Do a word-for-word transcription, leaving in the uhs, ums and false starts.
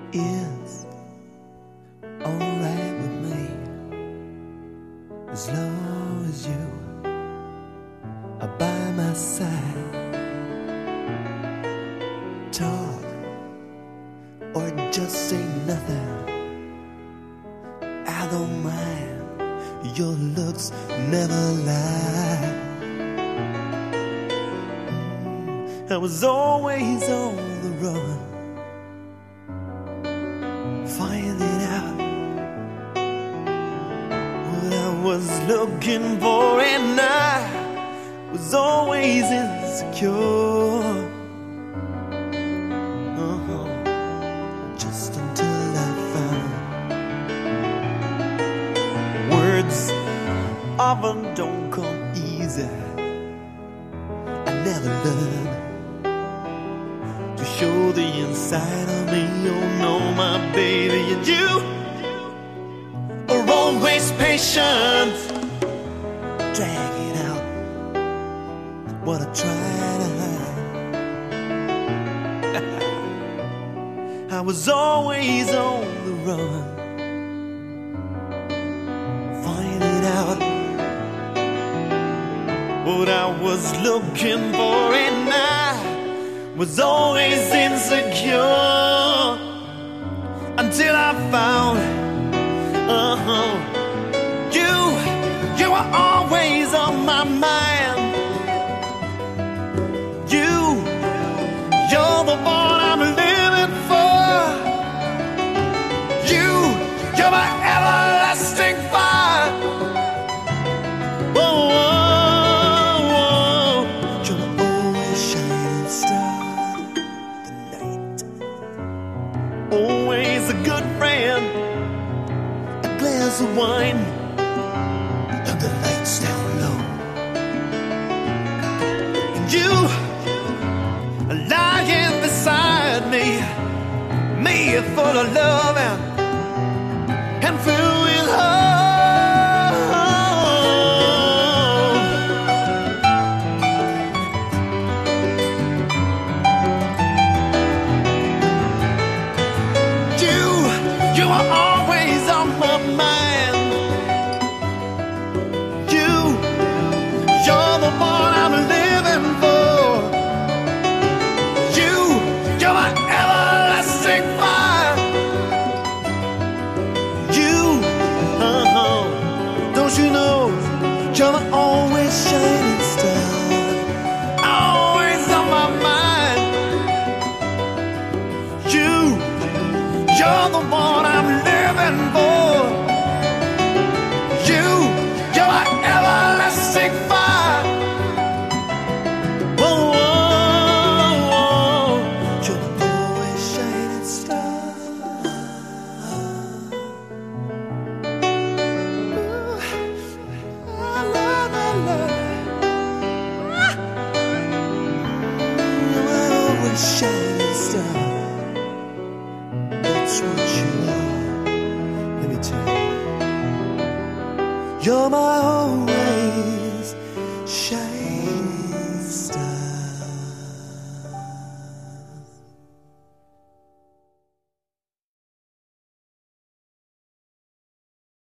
is alright with me, as long as you are by my side. Talk or just say nothing, I don't mind. Your looks never lie. I was always on the run, finding out what I was looking for, and I was always insecure. Uh-huh. Just until I found words often don't come easy. I never learned to show the inside of me. Oh no, my baby, and you are always patient, dragging out what I try to hide. I was always on the run, finding out what I was looking for, and I was always insecure until I found uh-huh, you, you were always on my mind. You, you're the one I'm living for. You, you're my everlasting fire. Whoa, whoa, whoa. You're my always shining star. Always a good friend, a glass of wine, and the lights down low. And you are lying beside me, me full of love and, and filled with hope. You are always on my mind. You, you're the one I'm living for. You, you're my everlasting fire. You, uh-huh, don't you know, you're my always shining star. Always on my mind. You, you're the one I'm living for. You, you're my everlasting fire. Whoa, whoa, whoa. You're the always shining star. Ooh, I love, I love. You're my always shining star. That's what you are. Let me tell you, you're my always